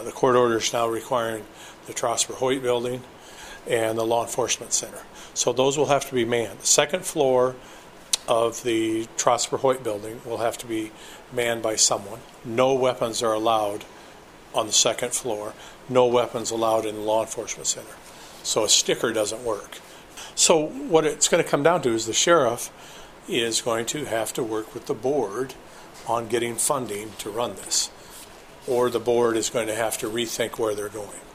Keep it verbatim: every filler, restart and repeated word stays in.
the court order is now requiring the Trosper Hoyt building and the law enforcement center. So those will have to be manned. The second floor of the Trosper Hoyt building will have to be manned by someone. No weapons are allowed on the second floor. No weapons allowed in the law enforcement center. So a sticker doesn't work. So what it's going to come down to is the sheriff is going to have to work with the board on getting funding to run this. Or the board is going to have to rethink where they're going.